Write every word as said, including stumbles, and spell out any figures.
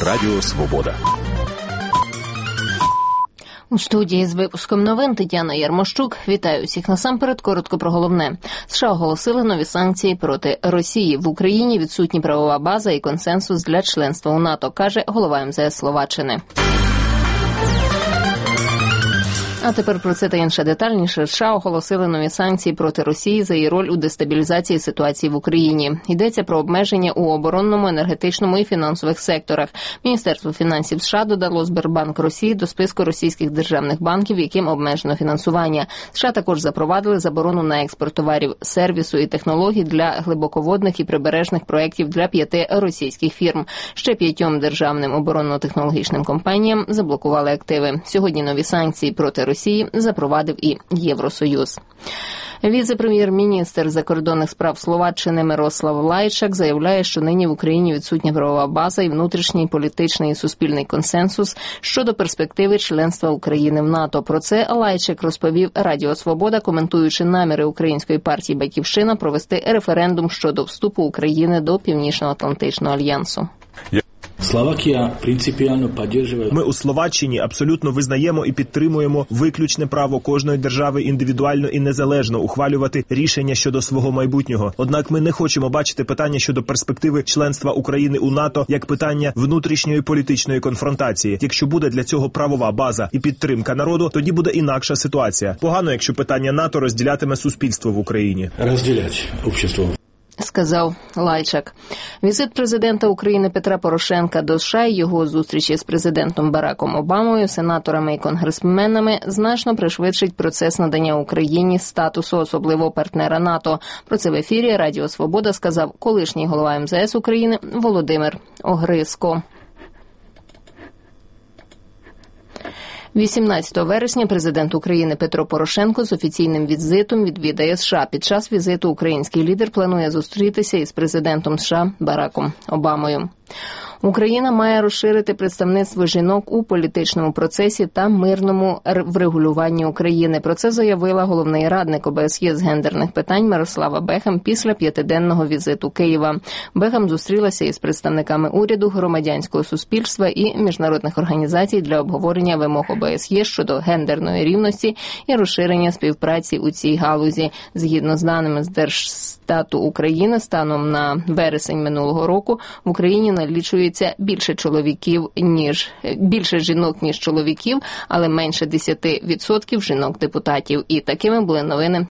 Радіо Свобода. У студії з випуском новин Тетяна Ярмощук. Вітаю всіх. Насамперед, коротко про головне. США оголосили нові санкції проти Росії. В Україні відсутні правова база і консенсус для членства у НАТО, каже голова ем зе ес Словаччини. А тепер про це та інше детальніше. США оголосили нові санкції проти Росії за її роль у дестабілізації ситуації в Україні. Йдеться про обмеження у оборонному, енергетичному і фінансових секторах. Міністерство фінансів США додало Сбербанк Росії до списку російських державних банків, яким обмежено фінансування. США також запровадили заборону на експорт товарів, сервісу і технологій для глибоководних і прибережних проєктів для п'яти російських фірм. Ще п'ятьом державним оборонно-технологічним компаніям заблокували активи. Сьогодні нові санкції проти Росії запровадив і Євросоюз. Віце-прем'єр-міністр закордонних справ Словаччини Мирослав Лайчак заявляє, що нині в Україні відсутня правова база і внутрішній політичний і суспільний консенсус щодо перспективи членства України в НАТО. Про це Лайчак розповів Радіо Свобода, коментуючи наміри Української партії «Батьківщина» провести референдум щодо вступу України до Північно-Атлантичного альянсу. Словакія принципіально підтримує. Ми у Словаччині абсолютно визнаємо і підтримуємо виключне право кожної держави індивідуально і незалежно ухвалювати рішення щодо свого майбутнього. Однак ми не хочемо бачити питання щодо перспективи членства України у НАТО як питання внутрішньої політичної конфронтації. Якщо буде для цього правова база і підтримка народу, тоді буде інакша ситуація. Погано, якщо питання НАТО розділятиме суспільство в Україні. Розділять суспільство. Сказав Лайчак. Візит президента України Петра Порошенка до США і його зустрічі з президентом Бараком Обамою, сенаторами і конгресменами значно пришвидшить процес надання Україні статусу особливого партнера НАТО. Про це в ефірі Радіо Свобода сказав колишній голова ем зе ес України Володимир Огриско. вісімнадцятого вересня президент України Петро Порошенко з офіційним візитом відвідає США. Під час візиту український лідер планує зустрітися із президентом США Бараком Обамою. Україна має розширити представництво жінок у політичному процесі та мирному врегулюванні України. Про це заявила головний радник о бе ес є з гендерних питань Мирослава Бехем після п'ятиденного візиту Києва. Бехем зустрілася із представниками уряду, громадянського суспільства і міжнародних організацій для обговорення вимог о бе ес є щодо гендерної рівності і розширення співпраці у цій галузі. Згідно з даними з Держстату України, станом на вересень минулого року в Україні налічується більше чоловіків, ніж більше жінок, ніж чоловіків, але менше десять відсотків жінок-депутатів. І такими були новини